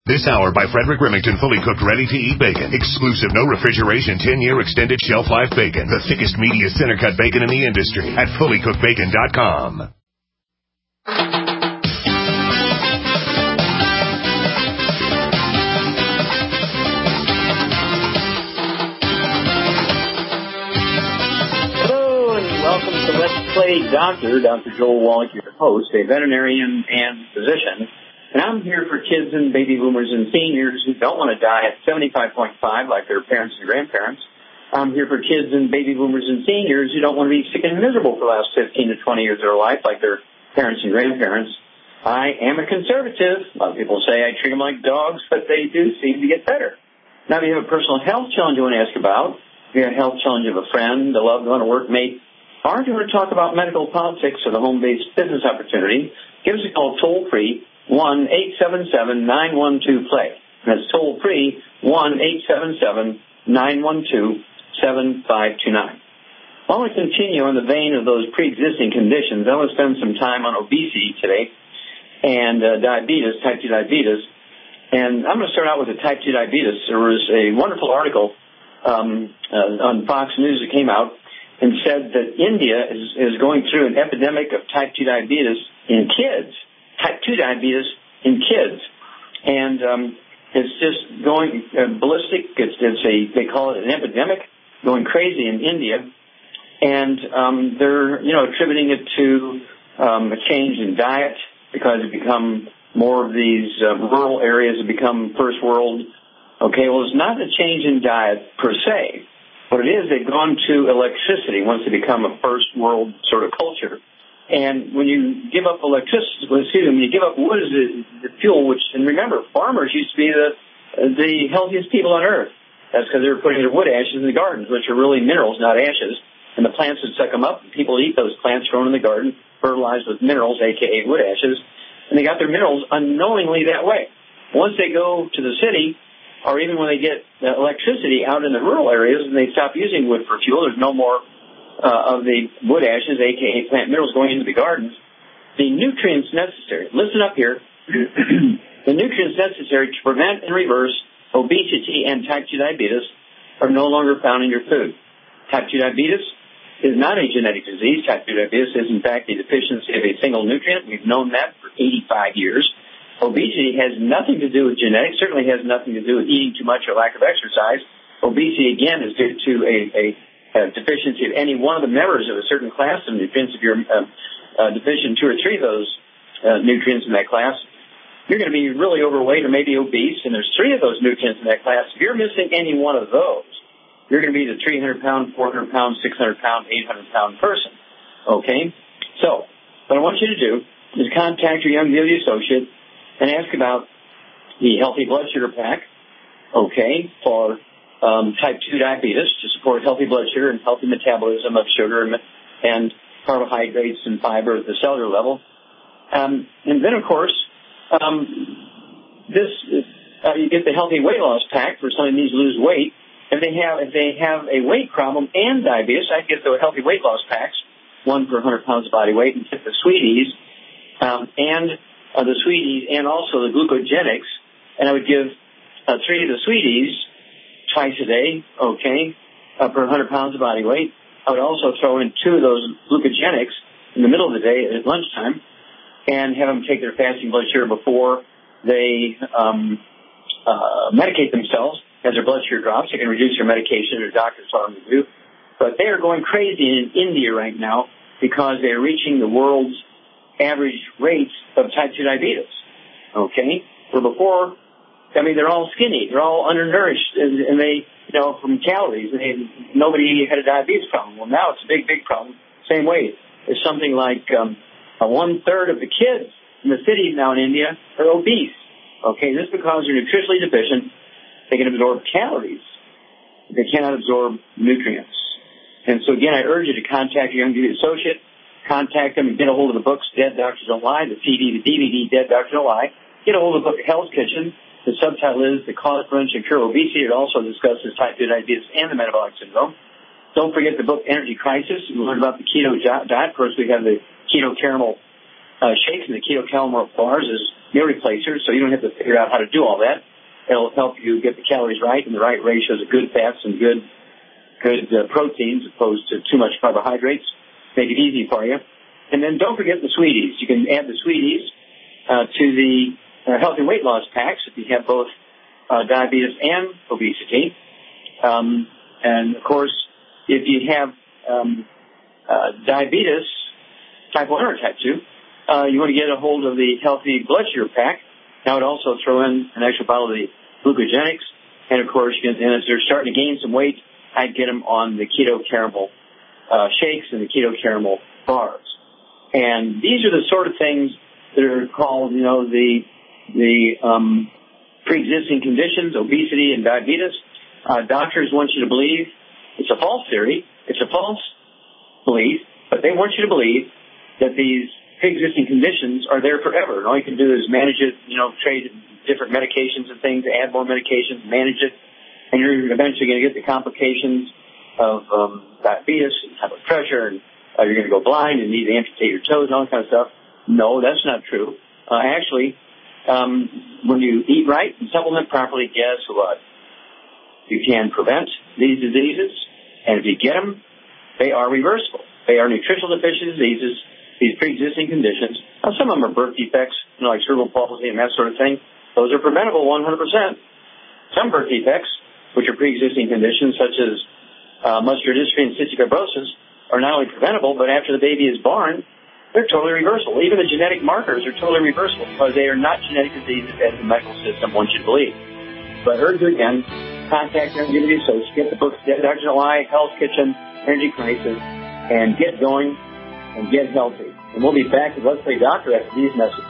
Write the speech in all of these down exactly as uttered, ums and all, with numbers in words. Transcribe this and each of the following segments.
This hour by Frederick Remington, fully cooked, ready-to-eat bacon. Exclusive, no refrigeration, ten-year extended shelf life bacon. The thickest, meatiest, center-cut bacon in the industry at fully cooked bacon dot com. Hello, and welcome to Let's Play Doctor. Doctor Joel Wallach, your host, a veterinarian and physician. And I'm here for kids and baby boomers and seniors who don't want to die at seventy-five point five like their parents and grandparents. I'm here for kids and baby boomers and seniors who don't want to be sick and miserable for the last fifteen to twenty years of their life like their parents and grandparents. I am a conservative. A lot of people say I treat them like dogs, but they do seem to get better. Now, if you have a personal health challenge you want to ask about, if you have a health challenge of a friend, a loved one, a workmate, or if you want to talk about medical politics or the home-based business opportunity, give us a call toll-free, one eight seven seven, nine one two, play. That's toll free, one eight seven seven, nine one two, seven five two nine. I want to continue on the vein of those pre-existing conditions. I want to spend some time on obesity today and uh, diabetes, type two diabetes. And I'm going to start out with the type two diabetes. There was a wonderful article um, uh, on Fox News that came out and said that India is, is going through an epidemic of type two diabetes in kids. Type two diabetes in kids, and um, it's just going uh, ballistic. It's, it's a they call it an epidemic, going crazy in India, and um, they're you know attributing it to um, a change in diet because it become more of these uh, rural areas have become first world. Okay, well, it's not a change in diet per se. What it is, they've gone to electricity once they become a first world sort of culture. And when you give up electricity, well, excuse me, when you give up wood as the, the fuel, which, and remember, farmers used to be the the healthiest people on earth. That's because they were putting their wood ashes in the gardens, which are really minerals, not ashes. And the plants would suck them up. And people eat those plants grown in the garden, fertilized with minerals, a k a wood ashes. And they got their minerals unknowingly that way. Once they go to the city, or even when they get uh, electricity out in the rural areas and they stop using wood for fuel, there's no more Uh, of the wood ashes, a k a plant minerals, going into the gardens, the nutrients necessary, listen up here, the nutrients necessary to prevent and reverse obesity and type two diabetes are no longer found in your food. Type two diabetes is not a genetic disease. Type two diabetes is, in fact, a deficiency of a single nutrient. We've known that for eighty-five years. Obesity has nothing to do with genetics, certainly has nothing to do with eating too much or lack of exercise. Obesity, again, is due to a, a Uh, deficiency of any one of the members of a certain class of nutrients. If you're uh, uh, deficient in two or three of those uh, nutrients in that class, you're going to be really overweight or maybe obese, and there's three of those nutrients in that class. If you're missing any one of those, you're going to be the three hundred pound, four hundred pound, six hundred pound, eight hundred pound person. Okay? So, what I want you to do is contact your Young Beauty associate and ask about the Healthy Blood Sugar Pack, okay, for Um, type two diabetes, to support healthy blood sugar and healthy metabolism of sugar and, and carbohydrates and fiber at the cellular level. Um, and then, of course, um, this uh, you get the Healthy Weight Loss Pack for somebody who needs to lose weight. If they have if they have a weight problem and diabetes, I get the Healthy Weight Loss Packs, one per one hundred pounds of body weight, and get the Sweeties um, and uh, the Sweeties and also the Glucogenics, and I would give uh, three of the Sweeties twice a day, okay, uh, per one hundred pounds of body weight. I would also throw in two of those glucogenics in the middle of the day at lunchtime and have them take their fasting blood sugar before they um, uh, medicate themselves as their blood sugar drops. They can reduce their medication, their doctors tell them to do. But they are going crazy in India right now because they are reaching the world's average rates of type two diabetes, okay, where before, I mean, they're all skinny. They're all undernourished, and, and they, you know, from calories. And they, nobody had a diabetes problem. Well, now it's a big, big problem. Same way. There's something like um, a one-third of the kids in the cities now in India are obese. Okay, just because they're nutritionally deficient, they can absorb calories. They cannot absorb nutrients. And so, again, I urge you to contact your Young Beauty associate. Contact them and get a hold of the books, Dead Doctors Don't Lie, the C D, the D V D, Dead Doctors Don't Lie. Get a hold of the book, Hell's Kitchen. The subtitle is The Cause, Prevention, and Cure of Obesity. It also discusses type two diabetes and the metabolic syndrome. Don't forget the book Energy Crisis. You learn about the keto diet. Of course, we have the keto caramel uh, shakes and the keto caramel bars as meal replacers, so you don't have to figure out how to do all that. It'll help you get the calories right and the right ratios of good fats and good good uh, proteins as opposed to too much carbohydrates. Make it easy for you. And then don't forget the sweeties. You can add the sweeties uh, to the uh, healthy weight loss packs if you have both uh, diabetes and obesity. Um, and, of course, if you have um, uh, diabetes, type one or type two, uh, you want to get a hold of the healthy blood sugar pack. I would also throw in an extra bottle of the glucogenics. And, of course, you can, and as they're starting to gain some weight, I'd get them on the keto caramel uh, shakes and the keto caramel bars. And these are the sort of things that are called, you know, the the um, pre-existing conditions, obesity and diabetes. Uh, doctors want you to believe it's a false theory, it's a false belief, but they want you to believe that these pre-existing conditions are there forever. And all you can do is manage it, you know, trade different medications and things, add more medications, manage it, and you're eventually going to get the complications of um, diabetes and high blood pressure, and uh, you're going to go blind and need to amputate your toes and all that kind of stuff. No, that's not true. Uh, actually, um, when you eat right and supplement properly, guess what? You can prevent these diseases, and if you get them, they are reversible. They are nutritional deficiency diseases, these pre-existing conditions. Now, some of them are birth defects, you know, like cerebral palsy and that sort of thing. Those are preventable one hundred percent. Some birth defects, which are pre-existing conditions such as uh, muscular dystrophy and cystic fibrosis, are not only preventable, but after the baby is born, they're totally reversible. Even the genetic markers are totally reversible because they are not genetic diseases as the medical system wants you to believe. So I urge you again, contact your community associate, get the books, Doctor July, Hell's Kitchen, Energy Crisis, and get going and get healthy. And we'll be back with Let's Play Doctor after these messages.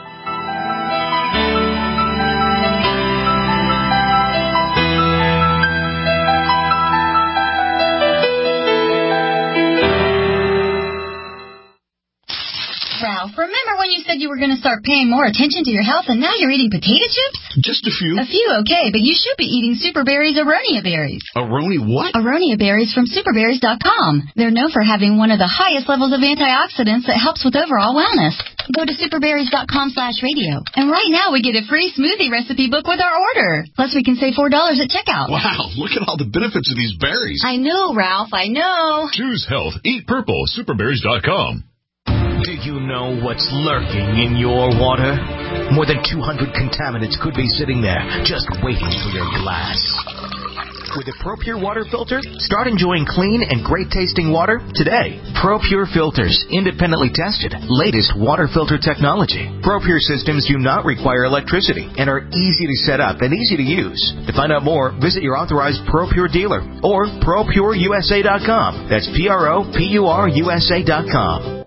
Ralph, remember when you said you were going to start paying more attention to your health and now you're eating potato chips? Just a few. A few, okay, but you should be eating Super Berries Aronia berries. Aroni what? Aronia berries from super berries dot com. They're known for having one of the highest levels of antioxidants that helps with overall wellness. Go to super berries dot com slash radio. And right now we get a free smoothie recipe book with our order. Plus we can save four dollars at checkout. Wow, look at all the benefits of these berries. I know, Ralph, I know. Choose health. Eat purple. super berries dot com. Do you know what's lurking in your water? More than two hundred contaminants could be sitting there, just waiting for your glass. With a ProPure water filter, start enjoying clean and great-tasting water today. ProPure filters, independently tested, latest water filter technology. ProPure systems do not require electricity and are easy to set up and easy to use. To find out more, visit your authorized ProPure dealer or pro pure u s a dot com. That's P R O P U R U S A dot com.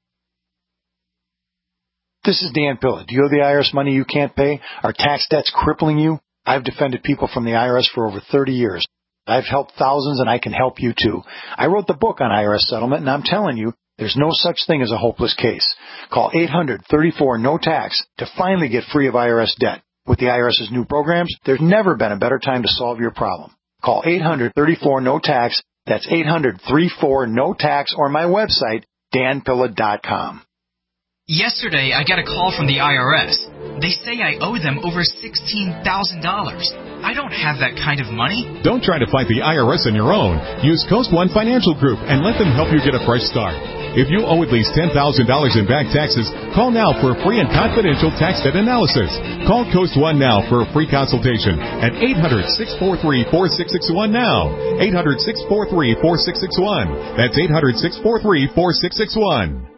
This is Dan Pilla. Do you owe the I R S money you can't pay? Are tax debts crippling you? I've defended people from the I R S for over thirty years. I've helped thousands, and I can help you too. I wrote the book on I R S settlement, and I'm telling you, there's no such thing as a hopeless case. Call eight hundred, thirty-four, no tax to finally get free of I R S debt. With the IRS's new programs, there's never been a better time to solve your problem. Call eight hundred, thirty-four, no tax. That's eight hundred, thirty-four, no tax, or my website, dan pilla dot com. Yesterday, I got a call from the I R S. They say I owe them over sixteen thousand dollars. I don't have that kind of money. Don't try to fight the I R S on your own. Use Coast One Financial Group and let them help you get a fresh start. If you owe at least ten thousand dollars in back taxes, call now for a free and confidential tax debt analysis. Call Coast One now for a free consultation at eight hundred, six four three, four six six one now. eight hundred, six four three, four six six one. That's eight hundred, six four three, four six six one.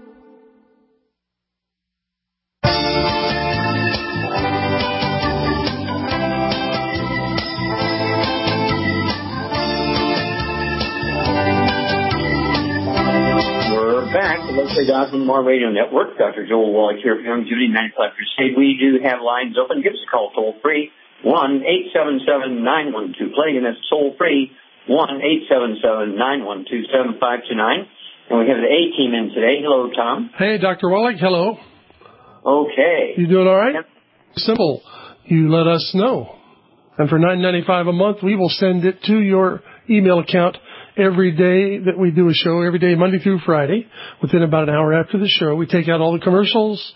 Back to Let's Play Doctor on the More Radio Network. Doctor Joel Wallach here for Young Judy, ninety-five Crusade. We do have lines open. Give us a call toll free, one eight seven seven, nine one two, play, and that's toll free, one eight seven seven, nine one two, seven five two nine. And we have the A team in today. Hello, Tom. Hey, Doctor Wallach. Hello. Okay. You doing all right? Yep. Simple. You let us know. And for nine ninety-five a month, we will send it to your email account every day that we do a show, every day, Monday through Friday. Within about an hour after the show, we take out all the commercials,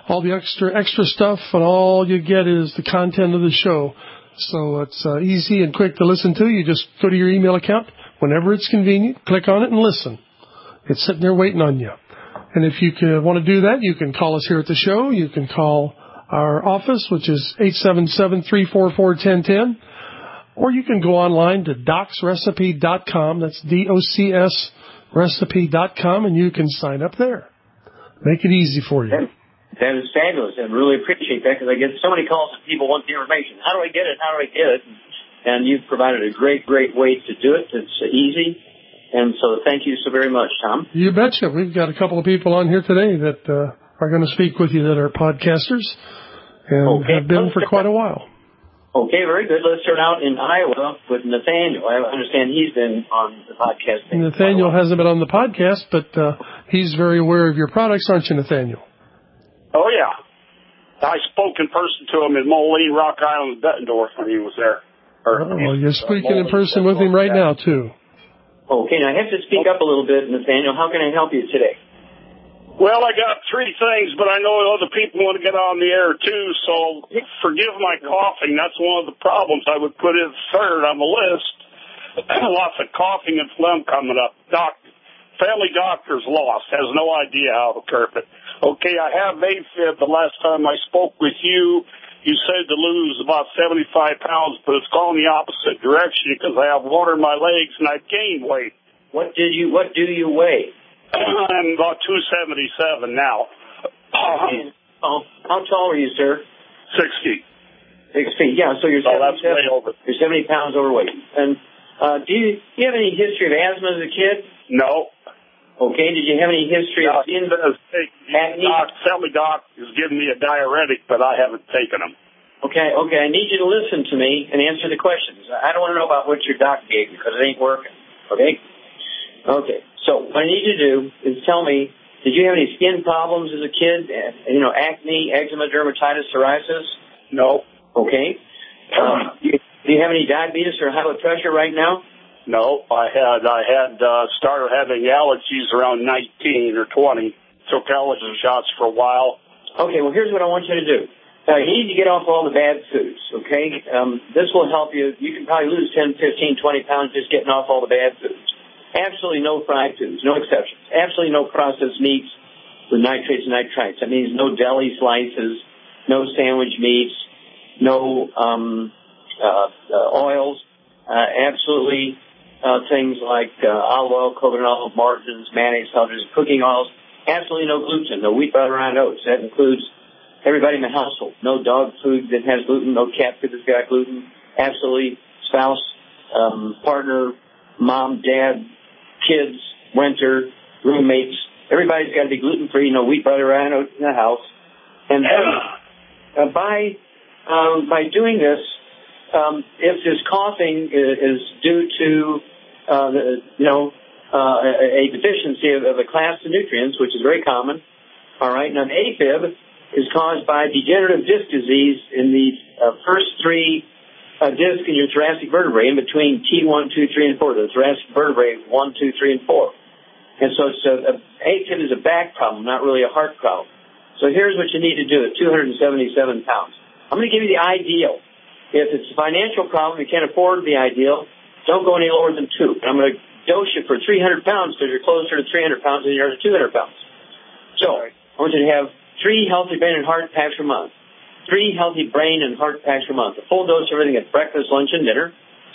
all the extra extra stuff, and all you get is the content of the show. So it's uh, easy and quick to listen to. You just go to your email account whenever it's convenient, click on it, and listen. It's sitting there waiting on you. And if you can, want to do that, you can call us here at the show. You can call our office, which is eight seven seven, three four four, one zero one zero. Or you can go online to docs recipe dot com. That's D O C S recipe dot com, and you can sign up there. Make it easy for you. That is fabulous. I really appreciate that because I get so many calls that people want the information. How do I get it? How do I get it? And you've provided a great, great way to do it. It's easy. And so thank you so very much, Tom. You betcha. We've got a couple of people on here today that uh, are going to speak with you that are podcasters and okay. have been for quite a while. Okay, very good. Let's start out in Iowa with Nathaniel. I understand he's been on the podcast. Nathaniel hasn't been on the podcast, but uh, he's very aware of your products, aren't you, Nathaniel? Oh, yeah. I spoke in person to him in Moline, Rock Island, Bettendorf when he was there. Or, oh, well, you're speaking uh, in person with him right now, too. Okay, now I have to speak up a little bit, Nathaniel. How can I help you today? Well, I got three things, but I know other people want to get on the air, too, so forgive my coughing. That's one of the problems I would put in third on the list. Lots of coughing and phlegm coming up. Doc, family doctor's lost, has no idea how to curb it. Okay, I have AFib. The last time I spoke with you, you said to lose about seventy-five pounds, but it's gone the opposite direction because I have water in my legs and I've gained weight. What did you? What do you weigh? I'm about two seventy-seven now. Oh, how tall are you, sir? Six feet. Six feet. Yeah, so you're oh, that's way over. You're seventy pounds overweight. And uh, do you, do you have any history of asthma as a kid? No. Okay, did you have any history no, of in acne? Doc, family doc is giving me a diuretic, but I haven't taken them. Okay, okay, I need you to listen to me and answer the questions. I don't want to know about what your doc gave you because it ain't working, okay? Okay, so what I need you to do is tell me, did you have any skin problems as a kid? You know, acne, eczema, dermatitis, psoriasis? No. Okay. Um, do, you, do you have any diabetes or high blood pressure right now? No, I had I had uh, started having allergies around nineteen or twenty. Took allergy shots for a while. Okay, well, here's what I want you to do. Uh, you need to get off all the bad foods, okay? Um, this will help you. You can probably lose ten, fifteen, twenty pounds just getting off all the bad foods. Absolutely no fried foods, no exceptions. Absolutely no processed meats with nitrates and nitrites. That means no deli slices, no sandwich meats, no um, uh, uh, oils, uh, absolutely uh, things like uh, olive oil, coconut oil, margarines, mayonnaise, seltzers, cooking oils. Absolutely no gluten, no wheat, butter, and oats. That includes everybody in the household. No dog food that has gluten, no cat food that's got gluten. Absolutely spouse, um, partner, mom, dad, kids, renter, roommates. Everybody's got to be gluten-free, no wheat, butter, and oats in the house. And uh, by um, by doing this, um, if this coughing is due to, uh, the, you know, uh, a, a deficiency of, of a class of nutrients, which is very common, all right, now AFib is caused by degenerative disc disease in the uh, first three uh, discs in your thoracic vertebrae, in between T one, two, three, and four, the thoracic vertebrae one, two, three, and four. And so it's a, a, AFib is a back problem, not really a heart problem. So here's what you need to do at two hundred seventy-seven pounds. I'm going to give you the ideal. If it's a financial problem, you can't afford the ideal, don't go any lower than two. I'm going to dose you for three hundred pounds because you're closer to three hundred pounds than you are to two hundred pounds. So I want you to have three healthy brain and heart packs per month. Three healthy brain and heart packs per month. A full dose of everything at breakfast, lunch, and dinner.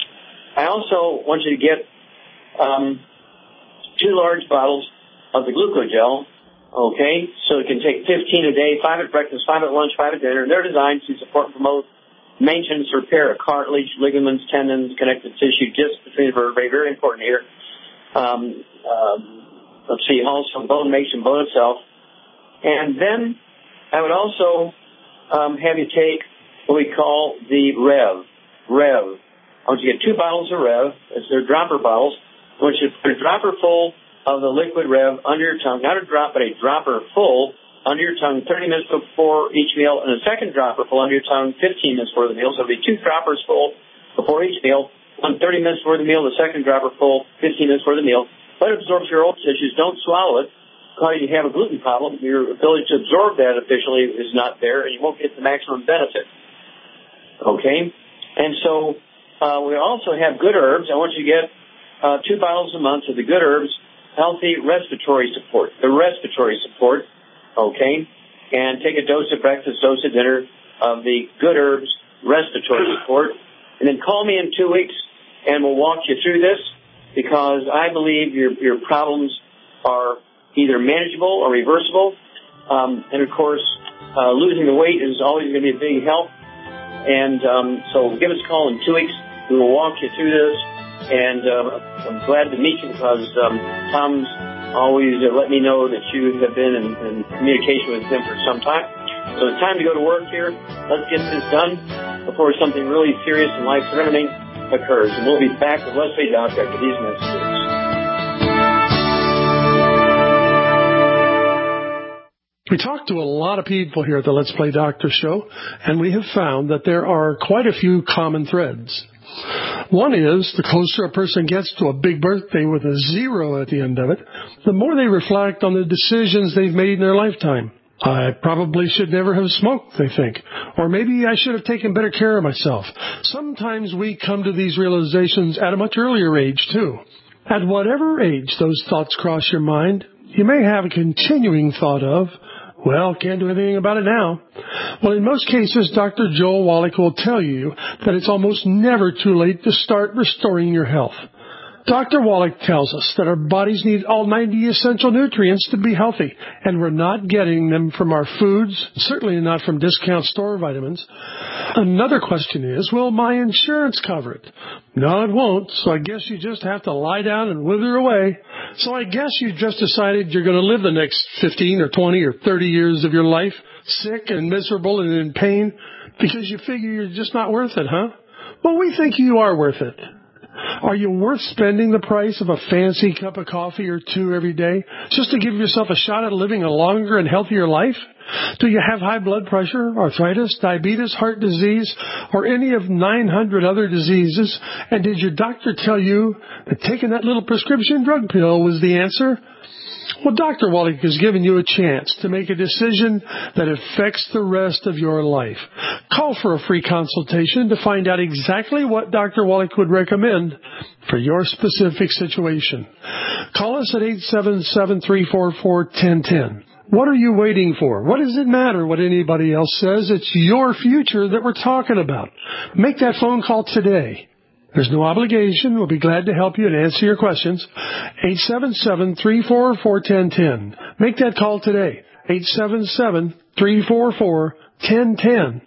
I also want you to get um, two large bottles of the glucogel, okay? So you can take fifteen a day, five at breakfast, five at lunch, five at dinner. And they're designed to support and promote maintenance, repair of cartilage, ligaments, tendons, connective tissue, discs between the vertebrae. Very important here. Um, um, let's see, also bone makes and bone itself. And then I would also um, have you take what we call the Rev. Rev. I want you to get two bottles of Rev. They're dropper bottles. I want you to put a dropper full of the liquid Rev under your tongue. Not a drop, but a dropper full under your tongue thirty minutes before each meal, and a second dropper full under your tongue fifteen minutes before the meal. So it'll be two droppers full before each meal, one thirty minutes before the meal, the second dropper full fifteen minutes before the meal. Let it absorb your old tissues. Don't swallow it. cause you to have a gluten problem. Your ability to absorb that efficiently is not there, and you won't get the maximum benefit. Okay? And so uh, we also have Good Herbs. I want you to get uh, two bottles a month of the Good Herbs Healthy Respiratory Support, the respiratory support, okay? And take a dose of breakfast, dose of dinner of the Good Herbs Respiratory Support. And then call me in two weeks, and we'll walk you through this, because I believe your your problems are either manageable or reversible. Um, and, of course, uh, losing the weight is always going to be a big help. And um, so give us a call in two weeks. We will walk you through this. And uh, I'm glad to meet you, because um, Tom's always uh, let me know that you have been in, in communication with him for some time. So it's time to go to work here. Let's get this done before something really serious and life-threatening occurs. And we'll be back with Let's Play Doc after these messages. We talk to a lot of people here at the Let's Play Doctor show, and we have found that there are quite a few common threads. One is, the closer a person gets to a big birthday with a zero at the end of it, the more they reflect on the decisions they've made in their lifetime. I probably should never have smoked, they think. Or maybe I should have taken better care of myself. Sometimes we come to these realizations at a much earlier age, too. At whatever age those thoughts cross your mind, you may have a continuing thought of, well, can't do anything about it now. Well, in most cases, Doctor Joel Wallach will tell you that it's almost never too late to start restoring your health. Doctor Wallach tells us that our bodies need all ninety essential nutrients to be healthy, and we're not getting them from our foods, certainly not from discount store vitamins. Another question is, will my insurance cover it? No, it won't, so I guess you just have to lie down and wither away. So I guess you've just decided you're going to live the next fifteen or twenty or thirty years of your life sick and miserable and in pain because you figure you're just not worth it, huh? Well, we think you are worth it. Are you worth spending the price of a fancy cup of coffee or two every day just to give yourself a shot at living a longer and healthier life? Do you have high blood pressure, arthritis, diabetes, heart disease, or any of nine hundred other diseases? And did your doctor tell you that taking that little prescription drug pill was the answer? Well, Doctor Wallach has given you a chance to make a decision that affects the rest of your life. Call for a free consultation to find out exactly what Doctor Wallach would recommend for your specific situation. Call us at eight seven seven, three four four, one zero one zero. What are you waiting for? What does it matter what anybody else says? It's your future that we're talking about. Make that phone call today. There's no obligation. We'll be glad to help you and answer your questions. eight seven seven, three four four, one zero one zero. Make that call today. eight seven seven, three four four, one zero one zero.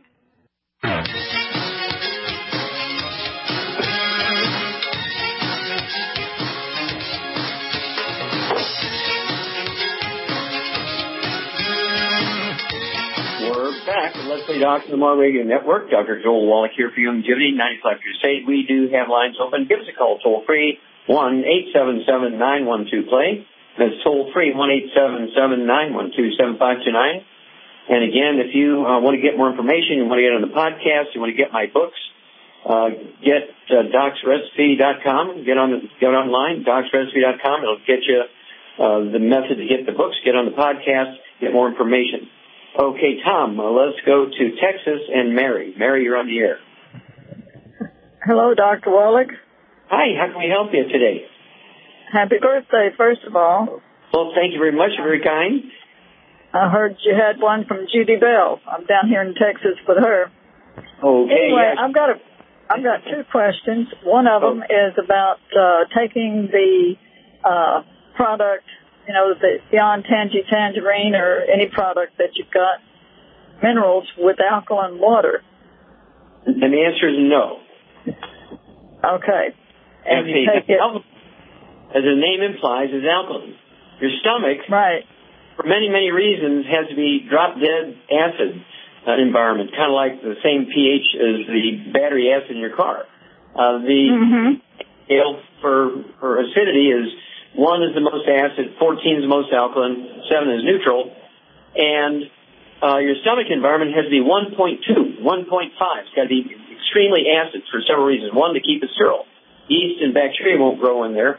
Back at Let's Play Doc, the More Radio Network. Doctor Joel Wallach here for Youngevity, ninety-five Crusade. We do have lines open. Give us a call toll free, one eight seven seven, nine one two, play. That's toll free, one eight seven seven, nine one two, seven five two nine. And again, if you uh, want to get more information, you want to get on the podcast, you want to get my books, uh, get uh, docs recipe dot com. Get on the, get online, docs recipe dot com. It'll get you uh, the method to get the books. Get on the podcast, get more information. Okay, Tom, uh, let's go to Texas and Mary. Mary, you're on the air. Hello, Doctor Wallach. Hi, how can we help you today? Happy birthday, first of all. Well, thank you very much. You're very kind. I heard you had one from Judy Bell. I'm down here in Texas with her. Okay. Anyway, yes. I've got a, I've got two questions. One of them oh. is about uh, taking the uh, product, you know, the Beyond Tangy Tangerine or any product that you've got, minerals with alkaline water. And the answer is no. Okay. And okay. you take it. As the name implies, is alkaline. Your stomach, right, for many, many reasons, has to be drop-dead acid uh, environment, kind of like the same pH as the battery acid in your car. Uh, the mm-hmm. scale for, for acidity is one is the most acid, fourteen is the most alkaline, seven is neutral, and uh, your stomach environment has to be one point two, one point five. It's got to be extremely acid for several reasons. One, to keep it sterile. Yeast and bacteria won't grow in there.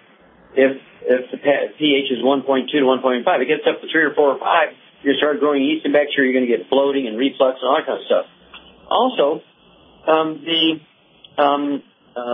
if if the pH is one point two to one point five. It gets up to three or four or five, you start growing yeast and bacteria, you're going to get bloating and reflux and all that kind of stuff. Also, um, the um, uh,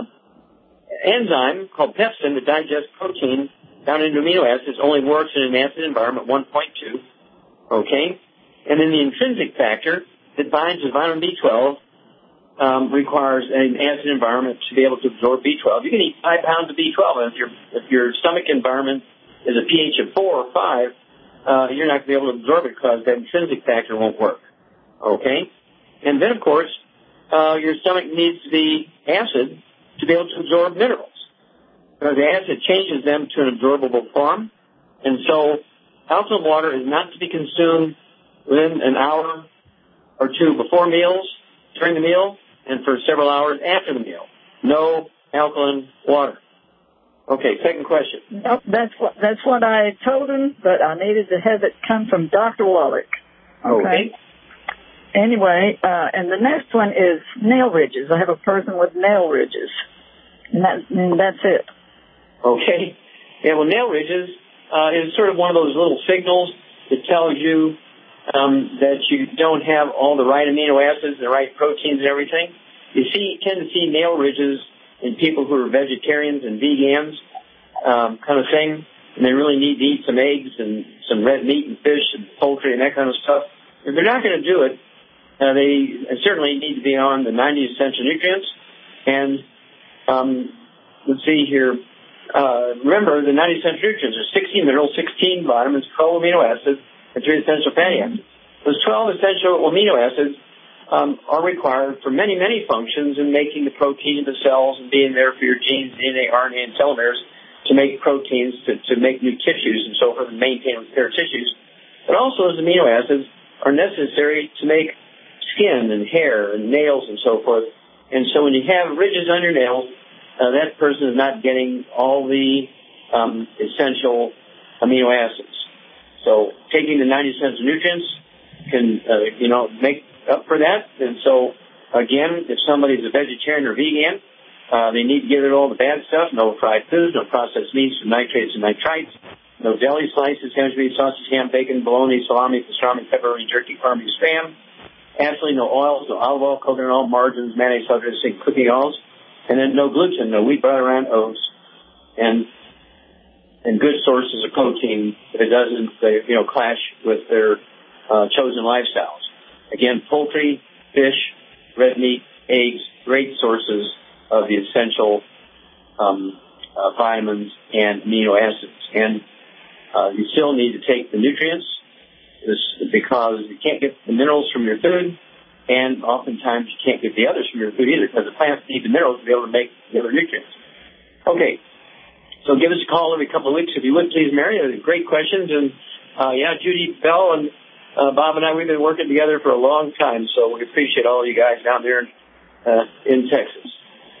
enzyme called pepsin that digests protein down into amino acids only works in an acid environment one point two, okay? And then the intrinsic factor that binds to vitamin B twelve um, requires an acid environment to be able to absorb B twelve. You can eat five pounds of B twelve, and if your if your stomach environment is a pH of four or five, uh, you're not going to be able to absorb it because that intrinsic factor won't work, okay? And then, of course, uh, your stomach needs the acid to be able to absorb minerals. Because the acid changes them to an absorbable form. And so alkaline water is not to be consumed within an hour or two before meals, during the meal, and for several hours after the meal. No alkaline water. Okay, second question. Nope, that's what, that's what I told him, but I needed to have it come from Doctor Wallach. Okay. okay. Anyway, uh, and the next one is nail ridges. I have a person with nail ridges. And, that, and that's it. Okay. Yeah, well, nail ridges uh, is sort of one of those little signals that tells you um, that you don't have all the right amino acids, the right proteins and everything. You see, you tend to see nail ridges in people who are vegetarians and vegans, um, kind of thing, and they really need to eat some eggs and some red meat and fish and poultry and that kind of stuff. If they're not going to do it, uh, they certainly need to be on the ninety essential nutrients. And um, let's see here. Uh, remember, the ninety essential nutrients are sixteen minerals, sixteen vitamins, twelve amino acids, and three essential fatty acids. Those twelve essential amino acids um, are required for many, many functions in making the protein in the cells and being there for your genes, D N A, R N A, and telomeres to make proteins, to, to make new tissues and so forth, and maintain repair tissues. But also, those amino acids are necessary to make skin and hair and nails and so forth. And so when you have ridges on your nails, Uh, that person is not getting all the um, essential amino acids. So taking the ninety essential nutrients can, uh, you know, make up for that. And so, again, if somebody's a vegetarian or vegan, uh, they need to get rid of all the bad stuff, no fried foods, no processed meats, no nitrates and nitrites, no deli slices, ham, meat, sausage, ham, bacon, bologna, salami, pastrami, pepperoni, jerky, parmesan, spam. Absolutely no oils, no olive oil, coconut oil, margarines, mayonnaise, salt, dressing, cooking oils. And then no gluten, no wheat, butter, and oats, and and good sources of protein if it doesn't, you know, clash with their uh, chosen lifestyles. Again, poultry, fish, red meat, eggs, great sources of the essential um, uh, vitamins and amino acids. And uh, you still need to take the nutrients because you can't get the minerals from your food. And oftentimes you can't get the others from your food either because the plants need the minerals to be able to make the other nutrients. Okay, so give us a call every couple of weeks if you would, please, Mary. Great questions. And, uh, yeah, Judy Bell and uh, Bob and I, we've been working together for a long time, so we appreciate all you guys down there in, uh, in Texas.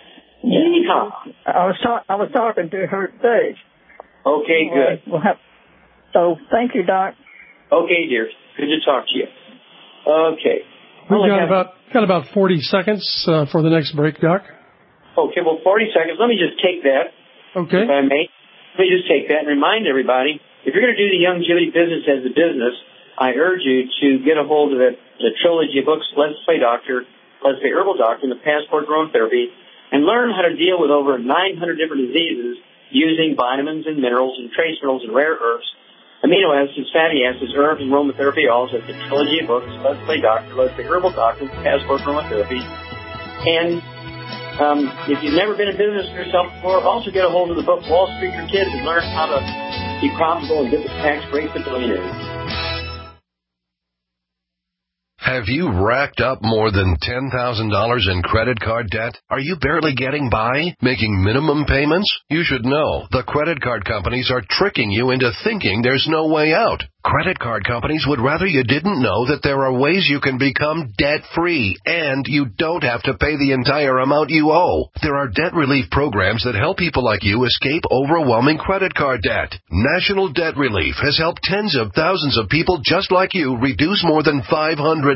Yeah. I was, ta- I was talking to her today. Okay, good. We'll have- so thank you, Doc. Okay, dear. Good to talk to you. Okay. We've got about, got about forty seconds uh, for the next break, Doc. Okay, well, forty seconds. Let me just take that, okay. if I may. Let me just take that and remind everybody, if you're going to do the longevity business as a business, I urge you to get a hold of the, the trilogy of books, Let's Play Doctor, Let's Play Herbal Doctor, and the Passport Growth Therapy, and learn how to deal with over nine hundred different diseases using vitamins and minerals and trace minerals and rare earths, amino acids, fatty acids, herbs, and aromatherapy oils. That's the trilogy of books, Let's Play Doctor, Let's Play Herbal Doctor, Passport Aromatherapy. And um, if you've never been in business for yourself before, also get a hold of the book Wall Street for Kids and learn how to be profitable and get the tax breaks to billionaires. Have you racked up more than ten thousand dollars in credit card debt? Are you barely getting by, making minimum payments? You should know the credit card companies are tricking you into thinking there's no way out. Credit card companies would rather you didn't know that there are ways you can become debt-free, and you don't have to pay the entire amount you owe. There are debt relief programs that help people like you escape overwhelming credit card debt. National Debt Relief has helped tens of thousands of people just like you reduce more than five hundred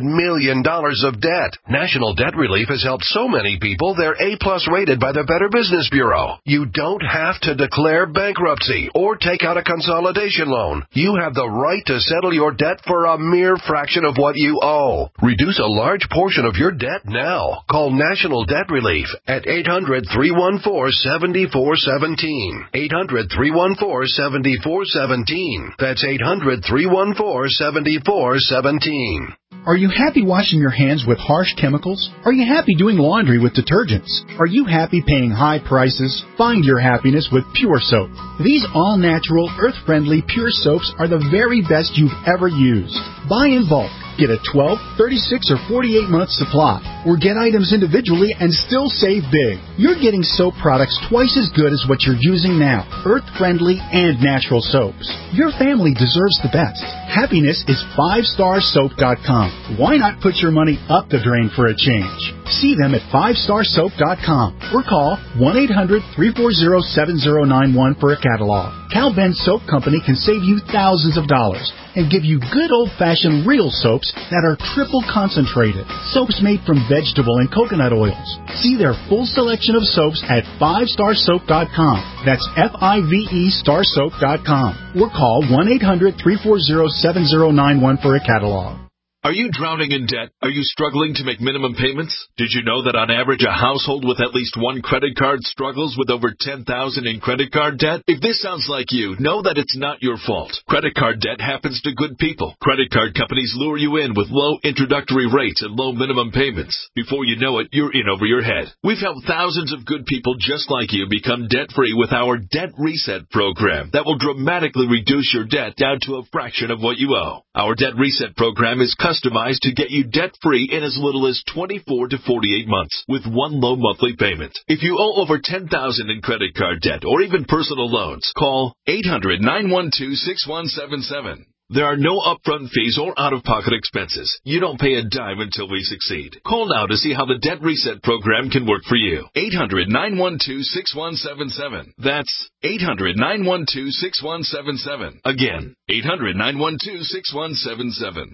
hundred million dollars of debt. National Debt Relief has helped so many people they're A-plus rated by the Better Business Bureau. You don't have to declare bankruptcy or take out a consolidation loan. You have the right to settle your debt for a mere fraction of what you owe. Reduce a large portion of your debt now. Call National Debt Relief at eight hundred, three one four, seven four one seven. eight hundred, three one four, seven four one seven. That's eight hundred, three one four, seven four one seven. Are you happy washing your hands with harsh chemicals? Are you happy doing laundry with detergents? Are you happy paying high prices? Find your happiness with Pure Soap. These all-natural, earth-friendly Pure Soaps are the very best you've ever used. Buy in bulk. Get a twelve, thirty-six, or forty-eight month supply, or get items individually and still save big. You're getting soap products twice as good as what you're using now, earth-friendly and natural soaps. Your family deserves the best. Happiness is five star soap dot com. Why not put your money up the drain for a change? See them at five star soap dot com or call one eight hundred, three four zero, seven zero nine one for a catalog. Cal Ben Soap Company can save you thousands of dollars and give you good old-fashioned real soaps that are triple concentrated. Soaps made from vegetable and coconut oils. See their full selection of soaps at five star soap dot com. That's F I V E star soap dot com. Or call one eight hundred, three four zero, seven zero nine one for a catalog. Are you drowning in debt? Are you struggling to make minimum payments? Did you know that on average a household with at least one credit card struggles with over ten thousand dollars in credit card debt? If this sounds like you, know that it's not your fault. Credit card debt happens to good people. Credit card companies lure you in with low introductory rates and low minimum payments. Before you know it, you're in over your head. We've helped thousands of good people just like you become debt-free with our Debt Reset program that will dramatically reduce your debt down to a fraction of what you owe. Our Debt Reset program is customized to get you debt-free in as little as twenty-four to forty-eight months with one low monthly payment. If you owe over ten thousand dollars in credit card debt or even personal loans, call eight hundred, nine one two, six one seven seven. There are no upfront fees or out-of-pocket expenses. You don't pay a dime until we succeed. Call now to see how the Debt Reset program can work for you. eight hundred, nine one two, six one seven seven. That's eight hundred, nine one two, six one seven seven. Again, eight hundred, nine one two, six one seven seven.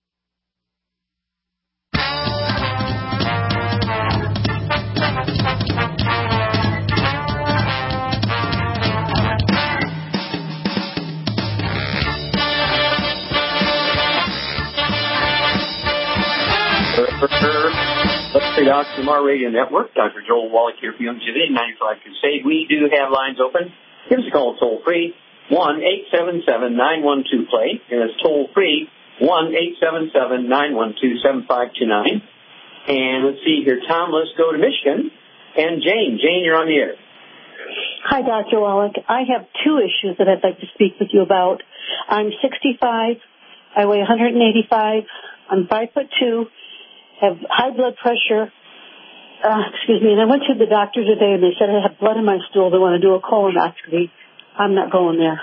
Let's say Doctor Lamar Radio Network. Doctor Joel Wallach here for Youngevity, ninety-five Crusade. We do have lines open. Give us a call toll free, one eight seven seven, nine one two, play. And it's toll free, one eight seven seven, nine one two, seven five two nine. And let's see here, Tom, let's go to Michigan. And Jane. Jane, you're on the air. Hi, Doctor Wallach. I have two issues that I'd like to speak with you about. I'm sixty-five. I weigh one hundred eighty-five. I'm five foot two. Have high blood pressure. Uh, excuse me. And I went to the doctor today, and they said I have blood in my stool. They want to do a colonoscopy. I'm not going there.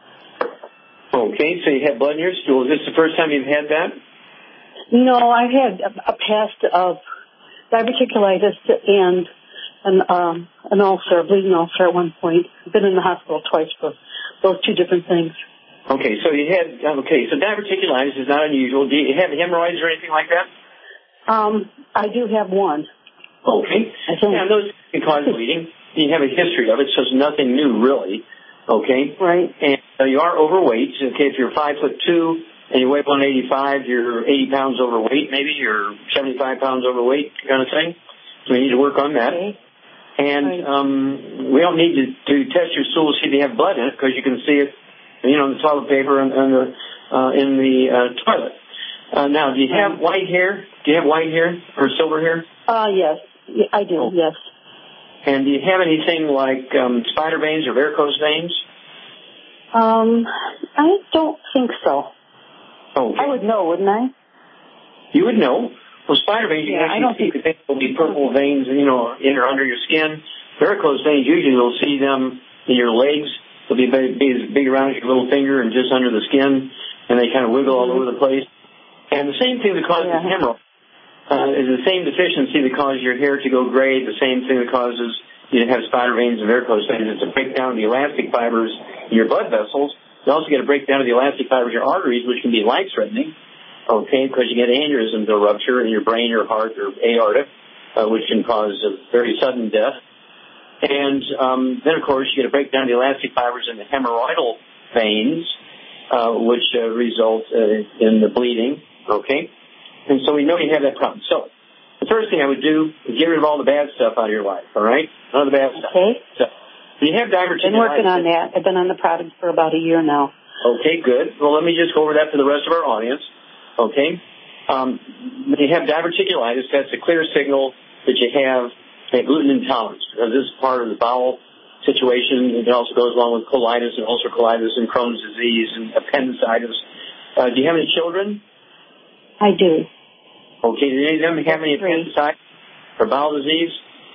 Okay, so you have blood in your stool. Is this the first time you've had that? No, I've had a, a past of diverticulitis and an, um, an ulcer, a bleeding ulcer at one point. I've been in the hospital twice for those two different things. Okay, so you had, okay, so diverticulitis is not unusual. Do you have hemorrhoids or anything like that? Um, I do have one. Okay. Yeah, those can cause bleeding. You have a history of it, so it's nothing new, really. Okay? Right. And uh, you are overweight. Okay, if you're five foot two and you weigh one eighty-five, you're eighty pounds overweight, maybe. You're seventy-five pounds overweight, kind of thing. So we need to work on that. Okay. And right. um, we don't need to, to test your stool to see if you have blood in it, because you can see it, you know, in the toilet paper and, and the, uh, in the uh, toilet. Uh, now, do you have white hair? Do you have white hair or silver hair? Uh, yes, I do, oh. yes. And do you have anything like um, spider veins or varicose veins? Um, I don't think so. Okay. I would know, wouldn't I? You would know. Well, spider veins, you yeah, can actually see think... will be purple veins, you know, in or under your skin. Varicose veins, usually you'll see them in your legs. They'll be big, big, big around your little finger and just under the skin, and they kind of wiggle all over the place. And the same thing that causes yeah. hemorrhoid uh, is the same deficiency that causes your hair to go gray, the same thing that causes you to have spider veins and varicose veins. It's a breakdown of the elastic fibers in your blood vessels. You also get a breakdown of the elastic fibers in your arteries, which can be life-threatening. okay, because you get aneurysms or rupture in your brain or heart or aorta, uh, which can cause a very sudden death. And um, then, of course, you get a breakdown of the elastic fibers in the hemorrhoidal veins, uh, which uh, result uh, in the bleeding, okay? And so we know you have that problem. So the first thing I would do is get rid of all the bad stuff out of your life, all right? None of the bad stuff. Okay. So you have diverticulitis. I've been working on that. I've been on the product for about a year now. Okay, good. Well, let me just go over that for the rest of our audience, okay? Um, when you have diverticulitis, that's a clear signal that you have a gluten intolerance, because this is part of the bowel situation. It also goes along with colitis and ulcer colitis and Crohn's disease and appendicitis. Uh, do you have any children? I do. Okay, did any of them have any appendicitis or bowel disease?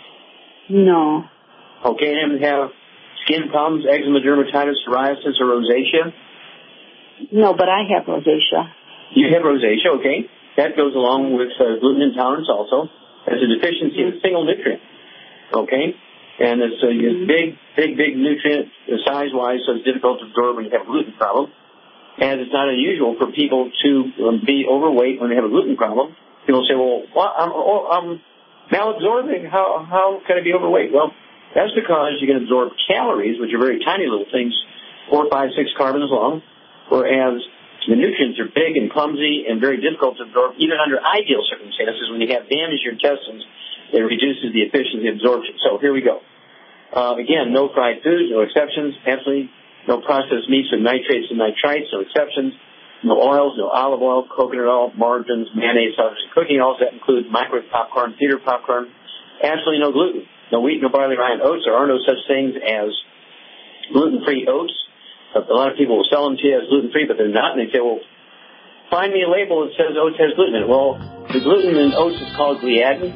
No. Okay, any of them have skin problems, eczema, dermatitis, psoriasis, or rosacea? No, but I have rosacea. You have rosacea, okay. That goes along with uh, gluten intolerance also. As a deficiency of a single nutrient, okay? And it's a mm-hmm. big, big, big nutrient size-wise, so it's difficult to absorb when you have a gluten problem. And it's not unusual for people to um, be overweight when they have a gluten problem. People say, well, well I'm, oh, I'm malabsorbing. How, how can I be overweight? Well, that's because you can absorb calories, which are very tiny little things, four, five, six carbons long, whereas the nutrients are big and clumsy and very difficult to absorb, even under ideal circumstances. When you have damage to your intestines, it reduces the efficiency of absorption. So here we go. Uh, again, no fried foods, no exceptions. Absolutely no processed meats with nitrates and nitrites, no exceptions. No oils, no olive oil, coconut oil, margarines, mayonnaise, sausage, and cooking oils. That include microwave popcorn, theater popcorn. Absolutely no gluten. No wheat, no barley, rye, and oats. There are no such things as gluten-free oats. A lot of people will sell them to you as gluten-free, but they're not. And they say, well, find me a label that says oats has gluten in it. Well, the gluten in oats is called gliadin.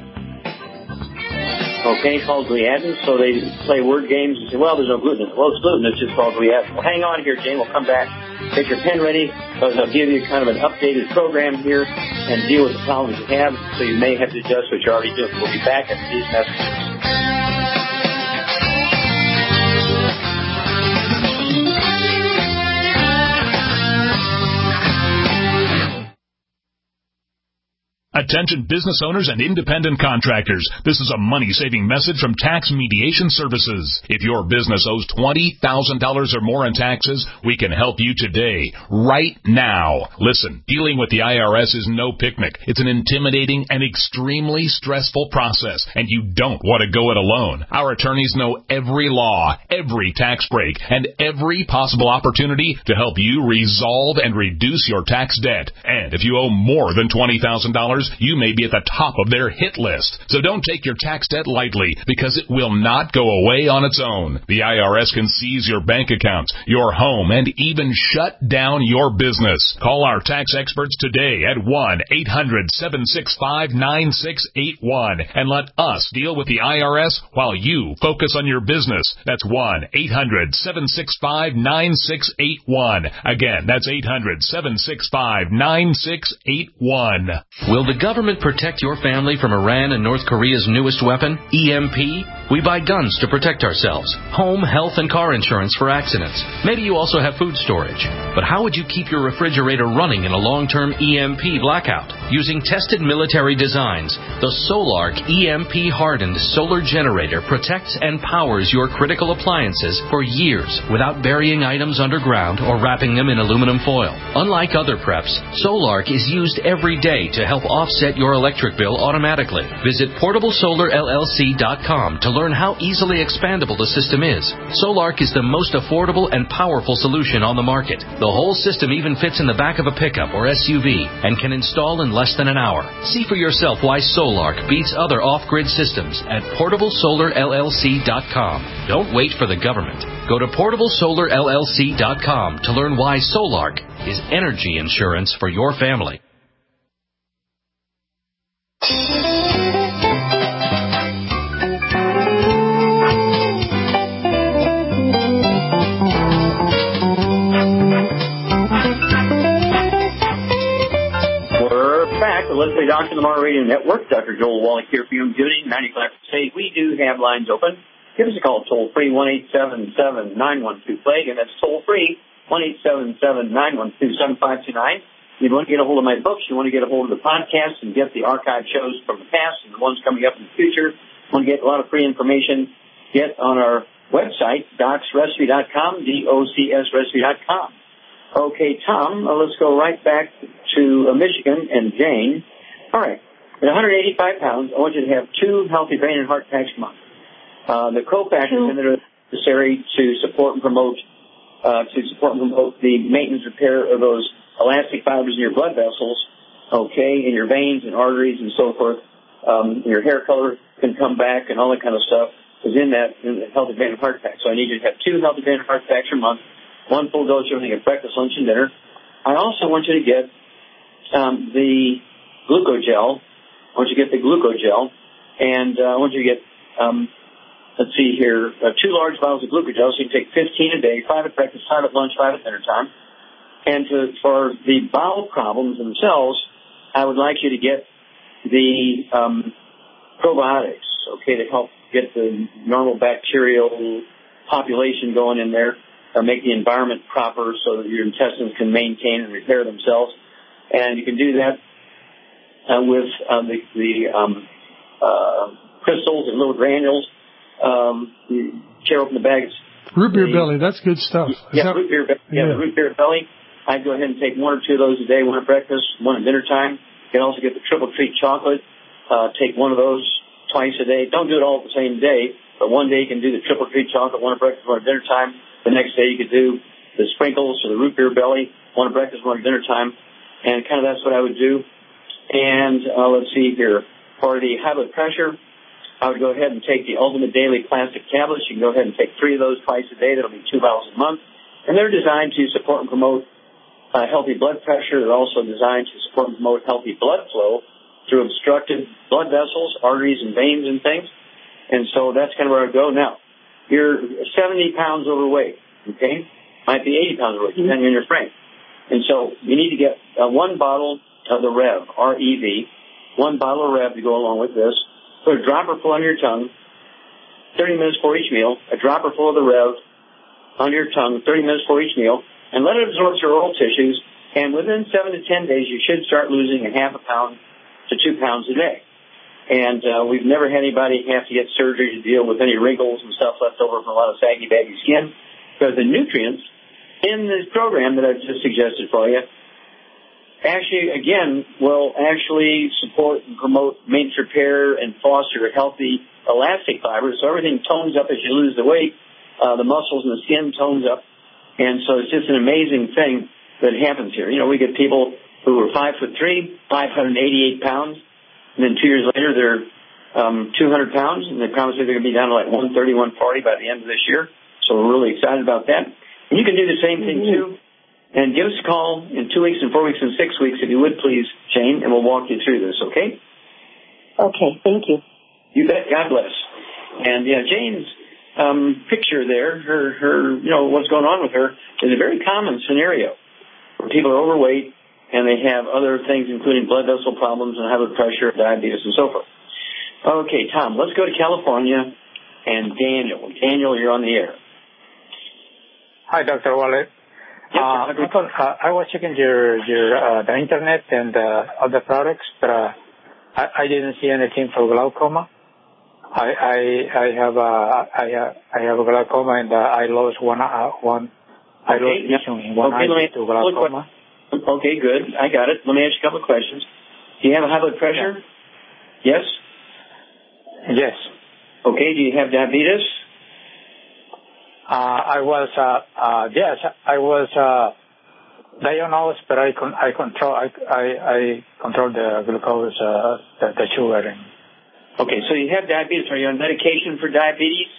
Okay, called gliadin. So they play word games and say, well, there's no gluten in it. Well, it's gluten. It's just called gliadin. Well, hang on here, Jane. We'll come back. Get your pen ready, because I'll give you kind of an updated program here and deal with the problems you have, so you may have to adjust what you're already doing. We'll be back after these messages. Attention business owners and independent contractors. This is a money-saving message from Tax Mediation Services. If your business owes twenty thousand dollars or more in taxes, we can help you today, right now. Listen, dealing with the I R S is no picnic. It's an intimidating and extremely stressful process, and you don't want to go it alone. Our attorneys know every law, every tax break, and every possible opportunity to help you resolve and reduce your tax debt. And if you owe more than twenty thousand dollars, you may be at the top of their hit list. So don't take your tax debt lightly, because it will not go away on its own. The I R S can seize your bank accounts, your home, and even shut down your business. Call our tax experts today at one eight hundred seven six five nine six eight one and let us deal with the I R S while you focus on your business. That's one eight hundred seven six five nine six eight one. Again, that's eight hundred seven six five nine six eight one. Will the government protect your family from Iran and North Korea's newest weapon, E M P? We buy guns to protect ourselves, home, health, and car insurance for accidents. Maybe you also have food storage. But how would you keep your refrigerator running in a long-term E M P blackout? Using tested military designs, the Solark E M P-hardened solar generator protects and powers your critical appliances for years without burying items underground or wrapping them in aluminum foil. Unlike other preps, Solark is used every day to help offset your electric bill automatically. Visit portable solar L L C dot com to learn how easily expandable the system is. Solark is the most affordable and powerful solution on the market. The whole system even fits in the back of a pickup or S U V and can install in less than an hour. See for yourself why Solark beats other off-grid systems at portable solar L L C dot com. Don't wait for the government. Go to portable solar L L C dot com to learn why Solark is energy insurance for your family. Let's Play Doctor on the Tomorrow Radio Network. Doctor Joel Wallach here for you. Duty ninety-five percent. We do have lines open. Give us a call toll free one eight seven seven nine one two plague, and that's toll free one eight seven seven nine one two seven five two nine. you want to get a hold of my books, you want to get a hold of the podcast and get the archive shows from the past and the ones coming up in the future, you want to get a lot of free information, get on our website, docs recipe dot com, D O C S recipe dot com. Okay, Tom, uh, let's go right back to uh, Michigan and Jane. All right. At one hundred eighty-five pounds, I want you to have two healthy brain and heart packs a month. Uh, the cofactors in that are necessary to support and promote, uh, to support and promote the maintenance repair of those elastic fibers in your blood vessels, okay, in your veins and arteries and so forth. Um, your hair color can come back and all that kind of stuff is in that in the healthy brain and heart pack. So I need you to have two healthy brain and heart packs a month, one full dose of everything at breakfast, lunch, and dinner. I also want you to get um, the glucogel. I want you to get the glucogel, and uh, I want you to get, um, let's see here, uh, two large bottles of glucogel, so you can take fifteen a day, five at breakfast, five at lunch, five at dinner time. And to, for the bowel problems themselves, I would like you to get the um, probiotics, okay, to help get the normal bacterial population going in there, or make the environment proper so that your intestines can maintain and repair themselves. And you can do that uh, with uh, the, the um, uh, crystals and little granules. Um, you tear open the bags. Root beer the, belly, that's good stuff. Yeah, that, root beer, yeah, yeah. root beer belly. I'd go ahead and take one or two of those a day, one at breakfast, one at dinner time. You can also get the triple treat chocolate. Uh, take one of those twice a day. Don't do it all at the same day, but one day you can do the triple treat chocolate, one at breakfast, one at dinner time. The next day you could do the sprinkles or the root beer belly, one at breakfast, one at dinner time. And kind of that's what I would do. And uh, let's see here. For the high blood pressure, I would go ahead and take the Ultimate Daily Plastic Tablets. You can go ahead and take three of those twice a day. That'll be two bottles a month. And they're designed to support and promote uh, healthy blood pressure. They're also designed to support and promote healthy blood flow through obstructed blood vessels, arteries, and veins and things. And so that's kind of where I go. Now, you're seventy pounds overweight, okay? Might be eighty pounds overweight, depending on your frame. And so you need to get uh, one bottle of the Rev, R E V, one bottle of Rev to go along with this. Put a dropper full on your tongue, thirty minutes for each meal, a dropper full of the Rev on your tongue, thirty minutes for each meal, and let it absorb through oral tissues. And within seven to ten days, you should start losing a half a pound to two pounds a day. And uh, we've never had anybody have to get surgery to deal with any wrinkles and stuff left over from a lot of saggy, baggy skin, because the nutrients in this program that I've just suggested for you actually, again, will actually support and promote maintenance repair and foster healthy elastic fibers. So everything tones up as you lose the weight. Uh, the muscles and the skin tones up. And so it's just an amazing thing that happens here. You know, we get people who are five foot three, five hundred eighty-eight pounds, and then two years later they're um, two hundred pounds, and they promise me they're going to be down to like one thirty, one forty by the end of this year. So we're really excited about that. And you can do the same thing, too. And give us a call in two weeks and four weeks and six weeks, if you would, please, Jane, and we'll walk you through this, okay? Okay, thank you. You bet. God bless. And, yeah, Jane's um, picture there, her, her, you know, what's going on with her, is a very common scenario where people are overweight and they have other things, including blood vessel problems and high blood pressure, diabetes, and so forth. Okay, Tom, let's go to California and Daniel. Daniel, you're on the air. Hi, Doctor Wallet. Yes, uh, I, thought, uh, I was checking your your uh, the internet and uh, other products, but uh, I, I didn't see anything for glaucoma. I I I have a I have I have a glaucoma and uh, I lost one uh, one I okay, lost yeah. vision in one okay, eye to glaucoma. Okay, good. I got it. Let me ask you a couple of questions. Do you have a high blood pressure? Yeah. Yes. Yes. Okay. Do you have diabetes? Uh, I was, uh, uh, yes, I was, uh, diagnosed, but I con- I control, I, I, I control the glucose, uh, the, the sugar. And okay, so you have diabetes. Are you on medication for diabetes?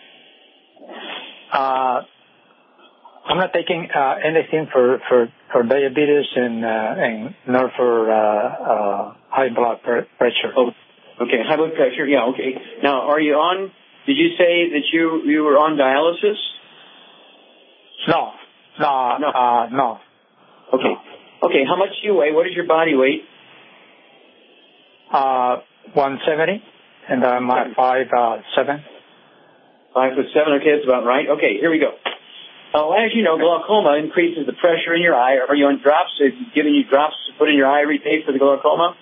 Uh, I'm not taking, uh, anything for, for, for diabetes and, uh, and nor for, uh, uh, high blood pressure. Oh, okay, high blood pressure. Yeah, okay. Now, are you on, did you say that you, you were on dialysis? No. No. No. Uh, no. Okay. Okay, how much do you weigh? What is your body weight? Uh, one seventy, and I'm uh, five, uh, seven. Five foot seven, okay, that's about right. Okay, here we go. Oh, as you know, glaucoma increases the pressure in your eye. Are you on drops? Are you giving you drops to put in your eye every day for the glaucoma?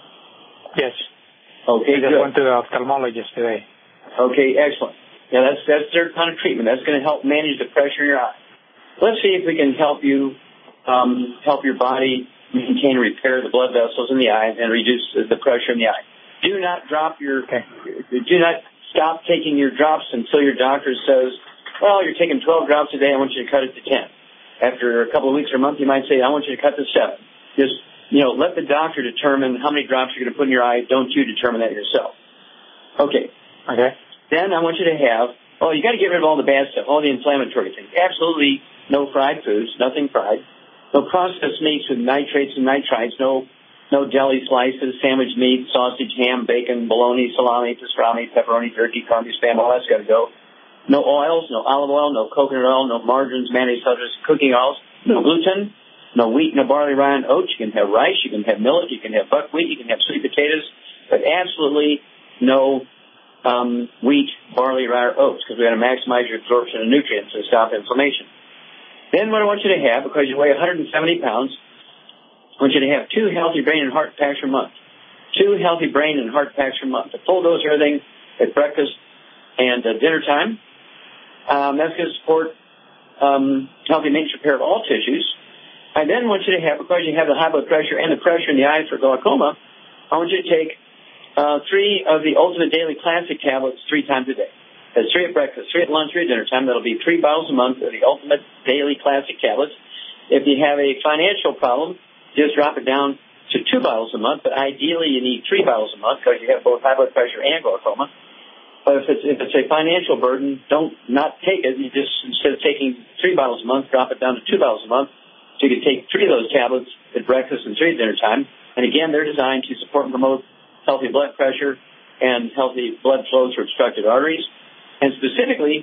Yes. Okay, I just good. went to the ophthalmologist today. Okay, excellent. Yeah, that's that's their kind of treatment. That's going to help manage the pressure in your eye. Let's see if we can help you um, help your body maintain and repair the blood vessels in the eye and reduce the pressure in the eye. Do not drop your. Okay. Do not stop taking your drops until your doctor says, "Well, you're taking twelve drops a day. I want you to cut it to ten." After a couple of weeks or a month, you might say, "I want you to cut to seven." Just you know, let the doctor determine how many drops you're going to put in your eye. Don't you determine that yourself. Okay. Okay. Then I want you to have, oh, you got to get rid of all the bad stuff, all the inflammatory things. Absolutely no fried foods, nothing fried. No processed meats with nitrates and nitrites, no no deli slices, sandwich meat, sausage, ham, bacon, bologna, salami, pastrami, pepperoni, turkey, carne, spam, all that's got to go. No oils, no olive oil, no coconut oil, no margarines, mayonnaise, butters, cooking oils, no gluten, no wheat, no barley, rye, and oats. You can have rice, you can have millet, you can have buckwheat, you can have sweet potatoes, but absolutely no um, wheat, barley, rye, or oats, because we got to maximize your absorption of nutrients and stop inflammation. Then what I want you to have, because you weigh one hundred seventy pounds, I want you to have two healthy brain and heart packs per month. Two healthy brain and heart packs per month. A full dose of everything at breakfast and uh, dinner time. Um, that's going to support um, healthy maintenance repair of all tissues. I then want you to have, because you have the high blood pressure and the pressure in the eyes for glaucoma, I want you to take uh, three of the Ultimate Daily Classic tablets three times a day. That's three at breakfast, three at lunch, three at dinner time. That'll be three bottles a month of the Ultimate Daily Classic tablets. If you have a financial problem, just drop it down to two bottles a month. But ideally, you need three bottles a month because you have both high blood pressure and glaucoma. But if it's if it's a financial burden, don't not take it. You just, instead of taking three bottles a month, drop it down to two bottles a month. So you can take three of those tablets at breakfast and three at dinner time. And again, they're designed to support and promote healthy blood pressure and healthy blood flow through obstructed arteries. And specifically,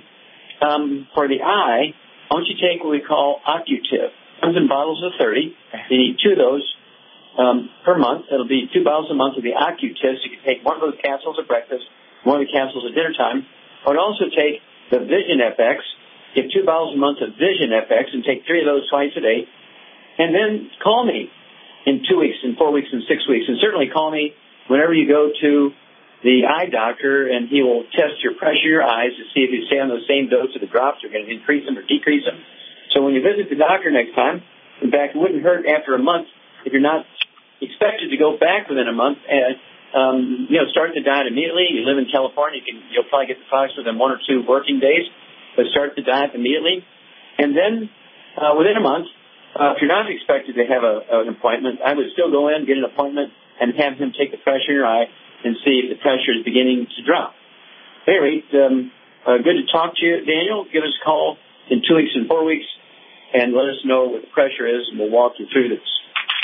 um, for the eye, I want you to take what we call Occutiv. It comes in bottles of thirty. You need two of those um, per month. That'll be two bottles a month of the Occutiv. So you can take one of those capsules at breakfast, one of the capsules at dinner time. I would also take the Vision F X, get two bottles a month of Vision F X, and take three of those twice a day. And then call me in two weeks, in four weeks, in six weeks. And certainly call me whenever you go to the eye doctor, and he will test your pressure in your eyes to see if you stay on the same dose of the drops, you're going to increase them or decrease them. So when you visit the doctor next time, in fact, it wouldn't hurt after a month if you're not expected to go back within a month. And, um, you know, start the diet immediately. You live in California, you can, you'll probably get the products within one or two working days, but start the diet immediately. And then uh, within a month, uh, if you're not expected to have a, an appointment, I would still go in, get an appointment, and have him take the pressure in your eye and see if the pressure is beginning to drop. At any rate, um, uh, good to talk to you, Daniel. Give us a call in two weeks and four weeks, and let us know what the pressure is, and we'll walk you through this.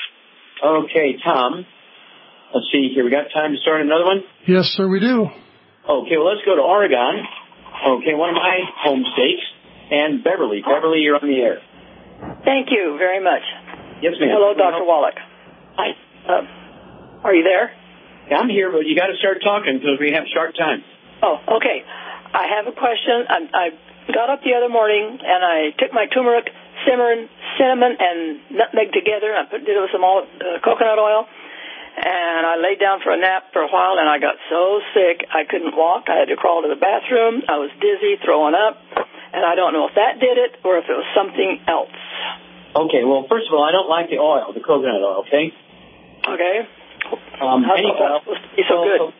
Okay, Tom. Let's see here. We got time to start another one? Yes, sir, we do. Okay, well, let's go to Oregon. Okay, one of my home states, and Beverly. Beverly, you're on the air. Thank you very much. Yes, ma'am. Hello, Doctor Wallach. Hi. Uh, are you there? Yeah, I'm here, but you got to start talking because we have short time. Oh, okay. I have a question. I, I got up the other morning and I took my turmeric, cinnamon, cinnamon, and nutmeg together. I put, did it with some all, uh, coconut oil, and I laid down for a nap for a while. And I got so sick I couldn't walk. I had to crawl to the bathroom. I was dizzy, throwing up, and I don't know if that did it or if it was something else. Okay. Well, first of all, I don't like the oil, the coconut oil. Okay. Okay. Um, How's any oil, it's so good.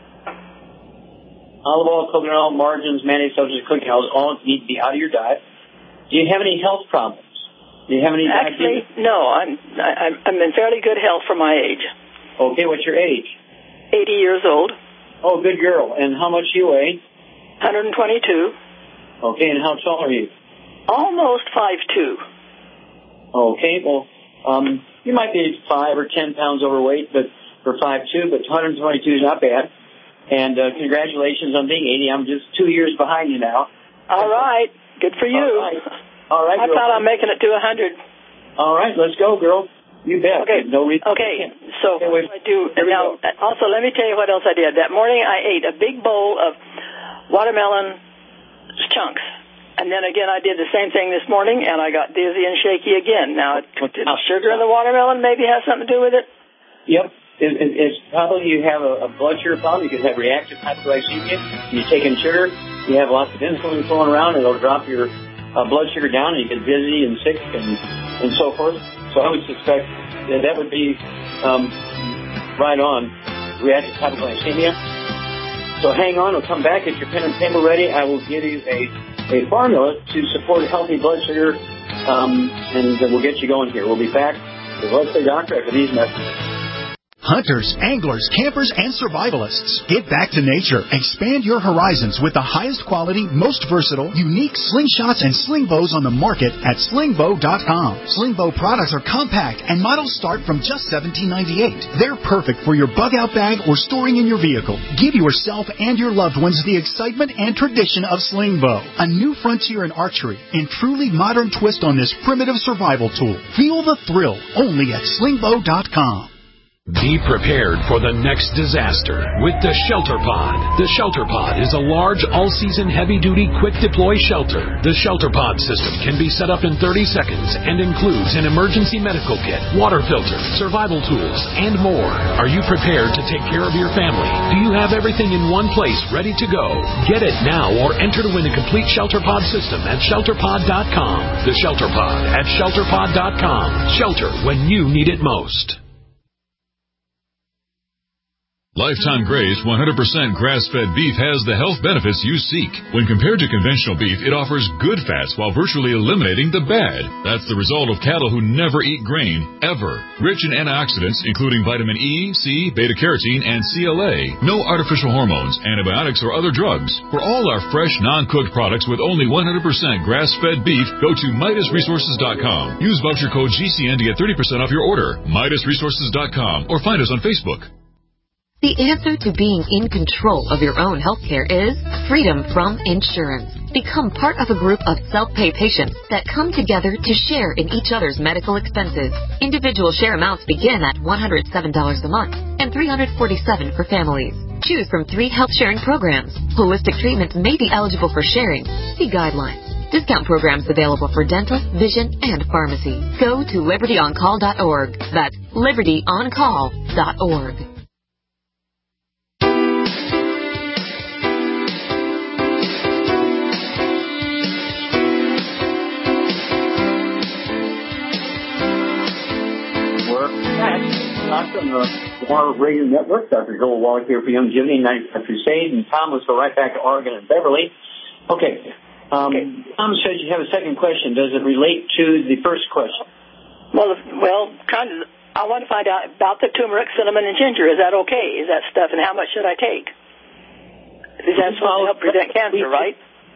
Olive oil, coconut oil, margarines, mayonnaise, substitute cooking oils, all need to be out of your diet. Do you have any health problems? Do you have any Actually, diabetes? no. I'm I'm I'm in fairly good health for my age. Okay, what's your age? Eighty years old. Oh, good girl. And how much do you weigh? one hundred twenty-two. Okay, and how tall are you? Almost five two. Okay, well, um, you might be five or ten pounds overweight, but for five two, but one hundred twenty-two is not bad. And uh, congratulations on being eighty. I'm just two years behind you now. All right. Good for you. All right. All right, I girl. thought I'm making it to one hundred. All right, let's go, girl. You bet. Okay. No reason. Okay. So okay, what do I do now? Also, let me tell you what else I did. That morning, I ate a big bowl of watermelon chunks, And then again, I did the same thing this morning, and I got dizzy and shaky again. Now, did sugar in the watermelon maybe have something to do with it? Yep. It, it, it's probably you have a, a blood sugar problem. You could have reactive hypoglycemia. You're taking sugar. You have lots of insulin flowing around. It'll drop your uh, blood sugar down, and you get dizzy and sick and, and so forth. So I would suspect that that would be um, right on reactive hypoglycemia. So hang on. We'll come back. Get your pen and paper ready. I will give you a, a formula to support healthy blood sugar, um, and we'll get you going here. We'll be back with Let's Play Doctor after these messages. Hunters, anglers, campers, and survivalists. Get back to nature. Expand your horizons with the highest quality, most versatile, unique slingshots and sling bows on the market at sling bow dot com. Sling bow products are compact and models start from just seventeen ninety-eight. They're perfect for your bug out bag or storing in your vehicle. Give yourself and your loved ones the excitement and tradition of sling bow. A new frontier in archery and truly modern twist on this primitive survival tool. Feel the thrill only at sling bow dot com. Be prepared for the next disaster with the Shelter Pod. The Shelter Pod is a large, all-season, heavy-duty, quick-deploy shelter. The Shelter Pod system can be set up in thirty seconds and includes an emergency medical kit, water filter, survival tools, and more. Are you prepared to take care of your family? Do you have everything in one place ready to go? Get it now or enter to win a complete Shelter Pod system at shelter pod dot com. The Shelter Pod at shelter pod dot com. Shelter when you need it most. Lifetime Grace one hundred percent grass-fed beef has the health benefits you seek. When compared to conventional beef, it offers good fats while virtually eliminating the bad. That's the result of cattle who never eat grain, ever. Rich in antioxidants, including vitamin E, C, beta-carotene, and C L A. No artificial hormones, antibiotics, or other drugs. For all our fresh, non-cooked products with only one hundred percent grass-fed beef, go to Midas Resources dot com. Use voucher code G C N to get thirty percent off your order. Midas Resources dot com or find us on Facebook. The answer to being in control of your own healthcare is freedom from insurance. Become part of a group of self-pay patients that come together to share in each other's medical expenses. Individual share amounts begin at one hundred seven dollars a month and three hundred forty-seven dollars for families. Choose from three health sharing programs. Holistic treatments may be eligible for sharing. See guidelines. Discount programs available for dental, vision, and pharmacy. Go to liberty on call dot org. That's liberty on call dot org. On the Water Radio Network, Doctor Joel Wallach here for Youngevity, ninety-five Crusade, and Tom, let's go right back to Oregon and Beverly. Okay. Um, okay. Tom said you have a second question. Does it relate to the first question? Well, well, kind of. I want to find out about the turmeric, cinnamon, and ginger. Is that okay? Is that stuff, and how much should I take? Is that supposed to help prevent cancer, right?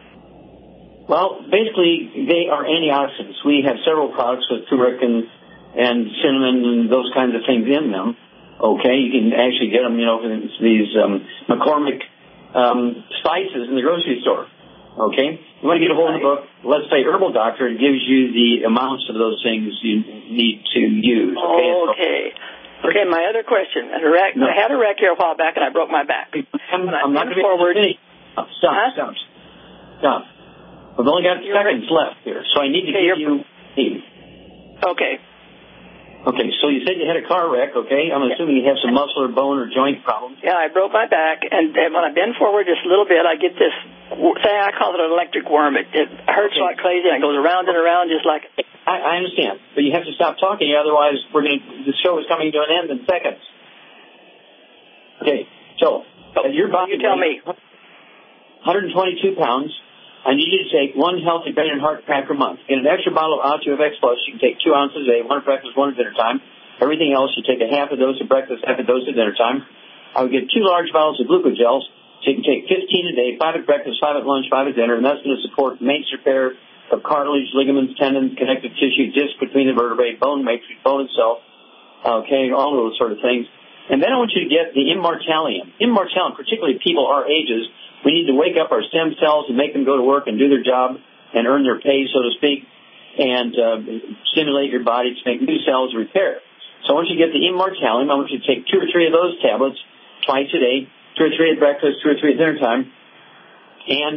Well, basically, they are antioxidants. We have several products with turmeric and and cinnamon and those kinds of things in them. Okay, you can actually get them, you know, these um, McCormick um, spices in the grocery store. Okay, you want to get a hold of the book, Let's Play Herbal Doctor. It gives you the amounts of those things you need to use. Okay. Okay. Okay. My other question: I, wreck, no. I had a wreck here a while back, and I broke my back. I'm, I'm not going to forward. Stop. Stop. Huh? Stop. Stop. We've only got You're seconds right. left here, so I need to okay, give you. Okay. Okay, so you said you had a car wreck, okay? I'm assuming you have some muscle or bone or joint problems. Yeah, I broke my back, and, and when I bend forward just a little bit, I get this thing, I call it an electric worm. It, it hurts okay. like crazy, and it goes around and around just like... I, I understand, but you have to stop talking, otherwise we're going to, the show is coming to an end in seconds. Okay, so, oh, your body you tell me. one hundred twenty-two pounds. I need you to take one healthy brain and heart pack per month. In an extra bottle of O two F X Plus, you can take two ounces a day, one at breakfast, one at dinner time. Everything else, you take a half a dose at breakfast, half a dose at dinner time. I would get two large bottles of glucogels, so you can take fifteen a day, five at breakfast, five at lunch, five at dinner, and that's going to support maintenance repair of cartilage, ligaments, tendons, connective tissue, disc between the vertebrae, bone matrix, bone itself, okay, all those sort of things. And then I want you to get the Immortalium. Immortalium, particularly people our ages, we need to wake up our stem cells and make them go to work and do their job and earn their pay, so to speak, and uh, stimulate your body to make new cells repair. So I want you to get the Immortalium. I want you to take two or three of those tablets twice a day, two or three at breakfast, two or three at dinner time. And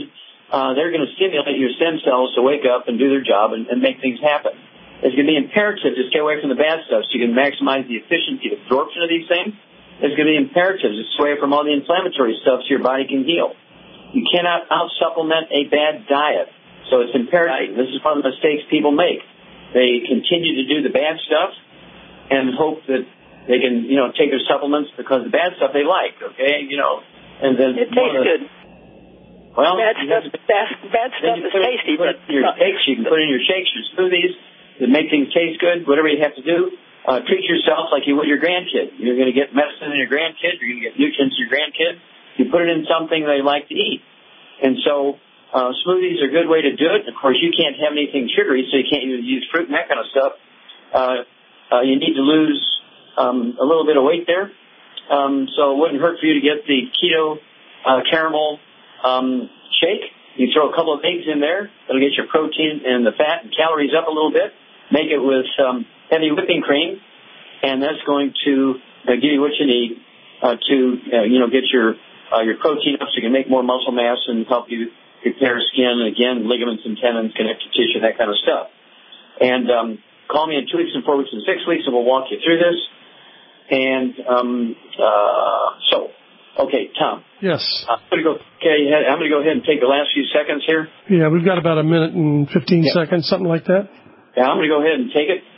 uh, they're going to stimulate your stem cells to wake up and do their job and, and make things happen. It's going to be imperative to stay away from the bad stuff so you can maximize the efficiency of absorption of these things. It's going to be imperative to stay away from all the inflammatory stuff so your body can heal. You cannot out-supplement a bad diet. So it's imperative. This is one of the mistakes people make. They continue to do the bad stuff and hope that they can, you know, take their supplements because the bad stuff they like, okay? You know, and then it tastes the, good. Well, bad stuff, to, bad, bad stuff is put, tasty, put but your shakes, you can put in your shakes, your smoothies that make things taste good. Whatever you have to do, uh, treat yourself like you would your grandkid. You're going to get medicine in your grandkid. You're going to get nutrients in your grandkid. You put it in something they like to eat, and so. Uh, smoothies are a good way to do it. Of course, you can't have anything sugary, so you can't use fruit and that kind of stuff. Uh, uh, you need to lose um, a little bit of weight there. Um, so it wouldn't hurt for you to get the keto uh, caramel um, shake. You throw a couple of eggs in there. That'll get your protein and the fat and calories up a little bit. Make it with um, heavy whipping cream, and that's going to uh, give you what you need uh, to, uh, you know, get your uh, your protein up so you can make more muscle mass and help you repair skin, again, ligaments and tendons, connective tissue, that kind of stuff. And um, call me in two weeks and four weeks and six weeks, and we'll walk you through this. And um, uh, so, okay, Tom. Yes. I'm going to go. Okay, I'm going to go ahead and take the last few seconds here. Yeah, we've got about a minute and fifteen yeah. seconds, something like that. Yeah, I'm going to go ahead and take it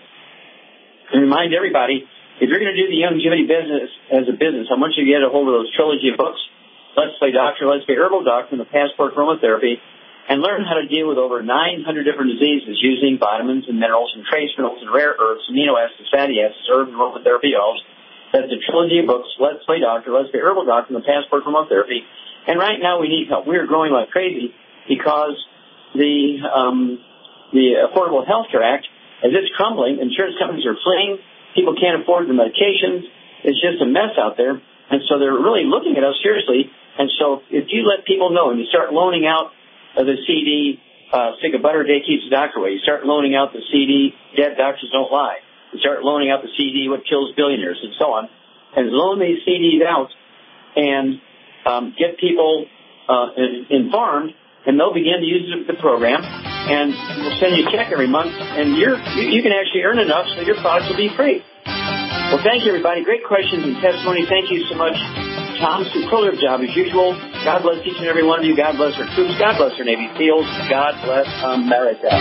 and remind everybody, if you're going to do the longevity business as a business, I want you to get a hold of those trilogy of books. Let's Play Doctor, Let's Play Herbal Doctor, and the Passport for Aromatherapy, and learn how to deal with over nine hundred different diseases using vitamins and minerals and trace minerals and rare earths, amino acids, fatty acids, herbs, and aromatherapy oils. That's the trilogy of books, Let's Play Doctor, Let's Play Herbal Doctor, and the Passport for Aromatherapy. And right now we need help. We're growing like crazy because the um, the Affordable Health Care Act, as it's crumbling, insurance companies are fleeing. People can't afford the medications. It's just a mess out there. And so they're really looking at us seriously. And so if you let people know and you start loaning out uh, the C D, uh, Stick of Butter a Day Keeps the Doctor Away, you start loaning out the C D, Dead Doctors Don't Lie, you start loaning out the C D, What Kills Billionaires, and so on, and loan these C Ds out and um, get people uh, informed, and they'll begin to use the program, and we'll send you a check every month, and you're, you, you can actually earn enough so your products will be free. Well, thank you, everybody. Great questions and testimony. Thank you so much, Tom. Superlative job as usual. God bless each and every one of you. God bless our troops. God bless our Navy SEALs. God bless America.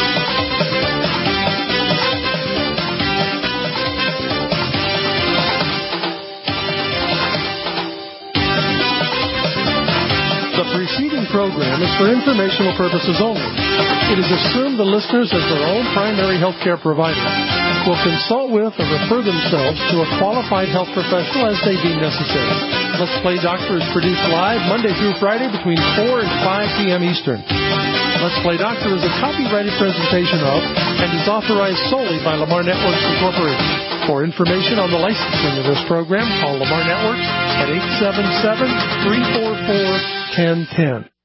The preceding program is for informational purposes only. It is assumed the listeners, as their own primary healthcare provider, will consult with or refer themselves to a qualified health professional as they deem necessary. Let's Play Doctor is produced live Monday through Friday between four and five p.m. Eastern. Let's Play Doctor is a copyrighted presentation of and is authorized solely by Lamar Networks Incorporated. For information on the licensing of this program, call Lamar Networks at eight seven seven, three four four, one zero one zero.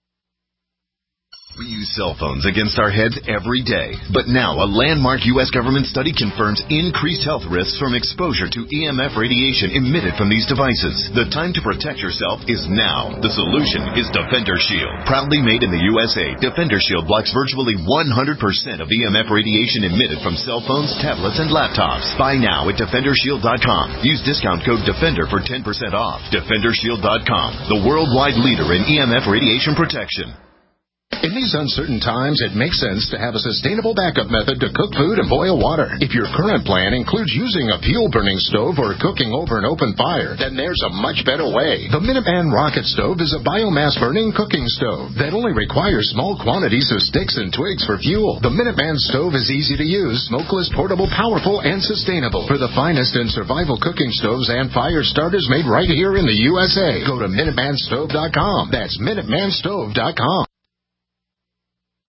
We use cell phones against our heads every day. But now, a landmark U S government study confirms increased health risks from exposure to E M F radiation emitted from these devices. The time to protect yourself is now. The solution is Defender Shield. Proudly made in the U S A, Defender Shield blocks virtually one hundred percent of E M F radiation emitted from cell phones, tablets, and laptops. Buy now at Defender Shield dot com. Use discount code DEFENDER for ten percent off. Defender Shield dot com, the worldwide leader in E M F radiation protection. In these uncertain times, it makes sense to have a sustainable backup method to cook food and boil water. If your current plan includes using a fuel-burning stove or cooking over an open fire, then there's a much better way. The Minuteman Rocket Stove is a biomass-burning cooking stove that only requires small quantities of sticks and twigs for fuel. The Minuteman Stove is easy to use, smokeless, portable, powerful, and sustainable. For the finest in survival cooking stoves and fire starters made right here in the U S A, go to Minuteman Stove dot com. That's Minuteman Stove dot com.